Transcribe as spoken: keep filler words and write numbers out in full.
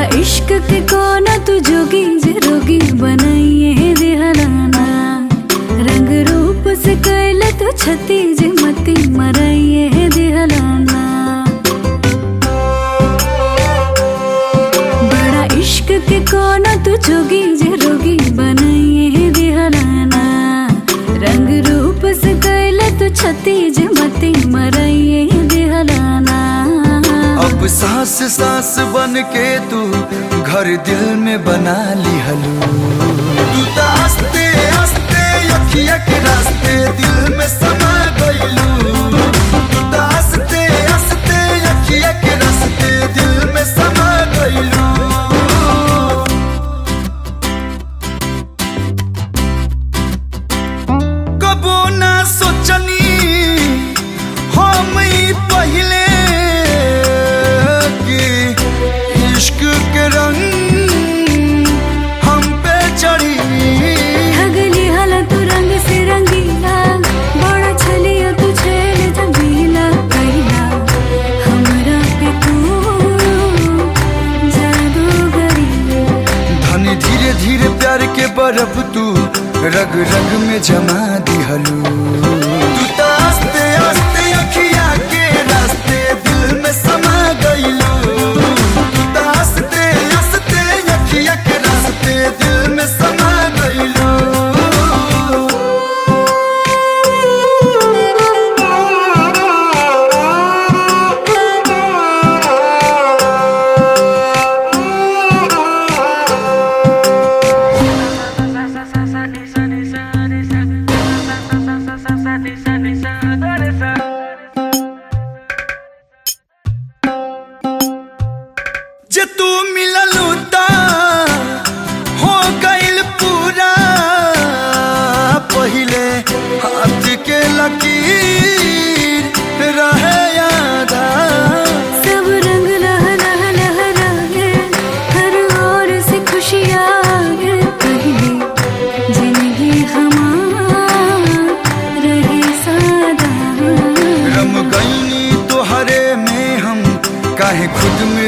इश्क के कोना तू जोगी जे रोगी बनाइए दिहलाना। रंग रूप से कैला तो छती जे मती मराइए दिहलाना। बड़ा इश्क के कोना तू जोगी जे रोगी बनाइए दिहलाना। रंग रूप से कैला तो छती जे मती मराइए दिहलाना। अब सांस सांस बन के तू घर दिल में बना ली हलू। तू तो हंसते हंसते अखिया के रास्ते दिल में समा गइलू। तू तो हंसते हंसते अखिया के रास्ते दिल में समा गइलू। कबो ना सोचनी हम ई पहले इश्क के रंग हम पे चढ़ी। ठगली हला तू रंग से रंगीला। बड़ा छलिया तू छेड़ जबीला कहिला। हमरा पे तू जादूगरी। धनी धीरे धीरे प्यार के बर्फ तू रग रग में जमा दिहलू। तू तो हंसते हंसते अखिया के रास्ते दिल में समा गइलू। तू तो हंसते हंसते अखिया के रास्ते दिल में समा गइलू। जे तू मिललू ता हो गइल पूरा। पहिले हाथ के लकीर रहे यादा। सब रंग लह लह लहरा है। हर ओर से खुशियाँ है। पहले जिंदगी हमार रहे सादा। रम गईनी तोहरे में हम काहे खुद में